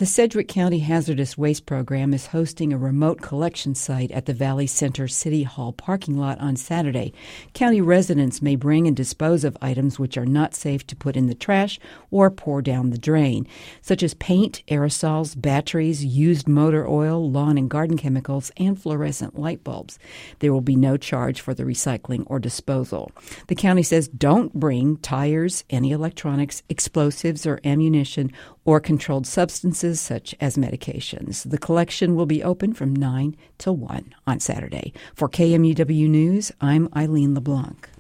The Sedgwick County Hazardous Waste Program is hosting a remote collection site at the Valley Center City Hall parking lot on Saturday. County residents may bring and dispose of items which are not safe to put in the trash or pour down the drain, such as paint, aerosols, batteries, used motor oil, lawn and garden chemicals, and fluorescent light bulbs. There will be no charge for the recycling or disposal. The county says don't bring tires, any electronics, explosives or ammunition, or controlled substances such as medications. The collection will be open from 9 till 1 on Saturday. For KMUW News, I'm Eileen LeBlanc.